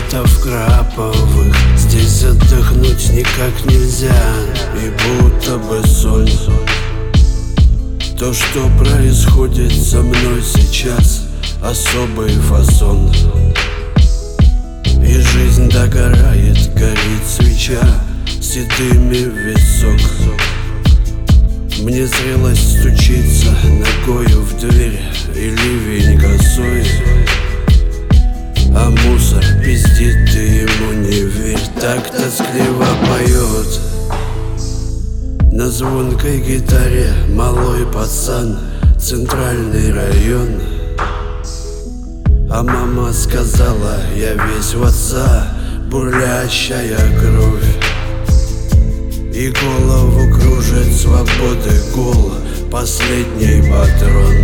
беретов краповых. Здесь отдохнуть никак нельзя, и будто бы сон. То, что происходит со мной сейчас, особый фасон. И жизнь догорает, горит свеча седыми в висок. Мне зрелость стучится ногою в дверь, и ливень косой. А мусор пиздит, ты ему не верь, так тоскливо поет. На звонкой гитаре малой пацан, центральный район. А мама сказала, я весь в отца, бурлящая кровь. И голову кружит свободы гул, последний патрон.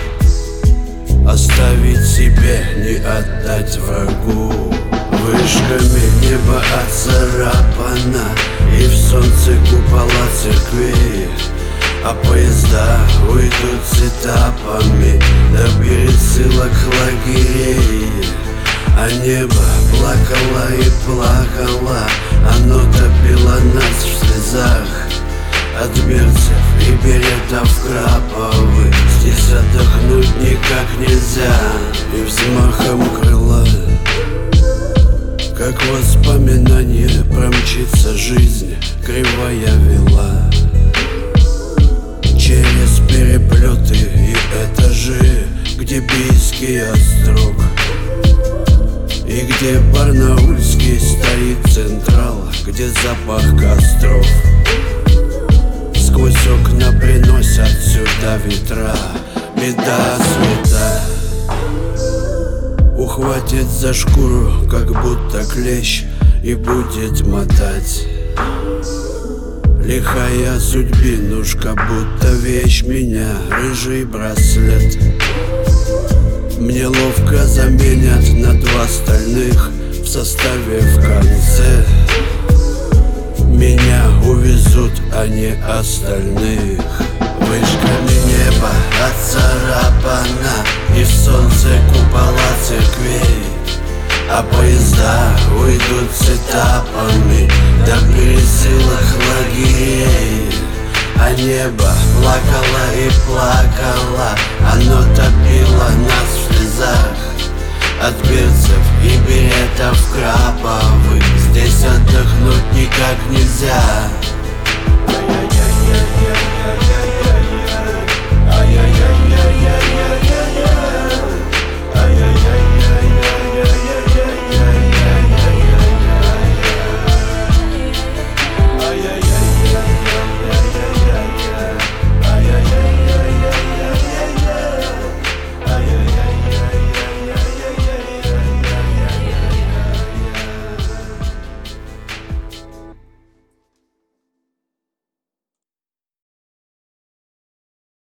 Оставить себе, не отдать врагу. Вышками небо отцарапано, и в солнце купола церквей. А поезда уйдут с этапами до пересылок лагерей. А небо плакало и плакало, оно топило нас в слезах. От берцев и беретов краповых здесь отдохнуть никак нельзя. И взмахом крыла, как воспоминание, промчится жизнь, кривая вела. Через переплеты и этажи, где Бийский острог, и где Барнаульский стоит централ, где запах костров. Сквозь окна приносят сюда ветра, беда света. Ухватит за шкуру, как будто клещ, и будет мотать. Лихая судьбинушка, будто вещь меня, рыжий браслет. Мне ловко заменят на два стальных в составе в конце. Меня увезут, а не остальных. Вышками небо отцарапано, и в солнце купола церквей. А поезда уйдут с этапами до пересылок лагерей. А небо плакало и плакало, оно топило нас в слезах. От берцев и беретов краповых здесь отдохнуть никак нельзя.